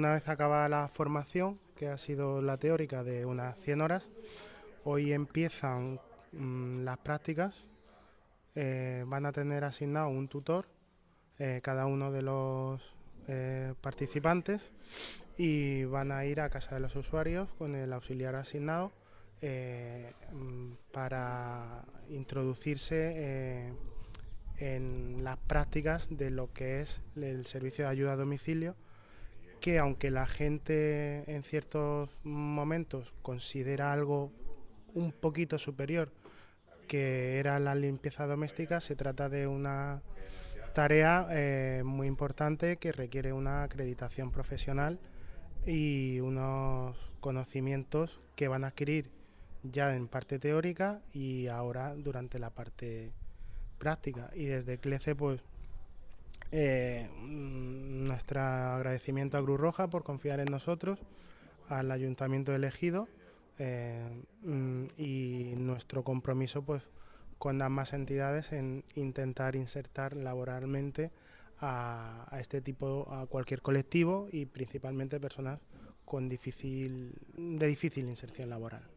una vez acabada la formación, que ha sido la teórica de unas 100 horas, hoy empiezan las prácticas. Van a tener asignado un tutor cada uno de los participantes y van a ir a casa de los usuarios con el auxiliar asignado para introducirse en las prácticas de lo que es el servicio de ayuda a domicilio, que aunque la gente en ciertos momentos considera algo un poquito superior, que era la limpieza doméstica, se trata de una tarea muy importante que requiere una acreditación profesional y unos conocimientos que van a adquirir ya en parte teórica y ahora durante la parte práctica. Y desde CLECE, pues, nuestro agradecimiento a Cruz Roja por confiar en nosotros, al Ayuntamiento elegido y nuestro compromiso, pues, con ambas entidades en intentar insertar laboralmente a este tipo, a cualquier colectivo y principalmente personas con de difícil inserción laboral.